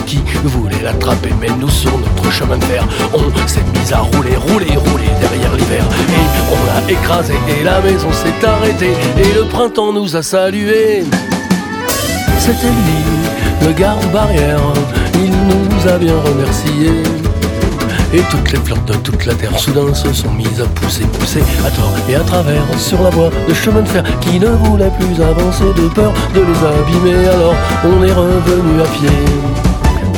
qui voulait l'attraper. Mais nous, sur notre chemin de fer, on s'est mis à rouler derrière l'hiver. Et on l'a écrasé et la maison s'est arrêtée. Et le printemps nous a salués. C'était lui, le garde-barrière, il nous a bien remerciés. Et toutes les fleurs de toute la terre soudain se sont mises à pousser à tort et à travers sur la voie de chemin de fer qui ne voulait plus avancer de peur de les abîmer. Alors on est revenu à pied.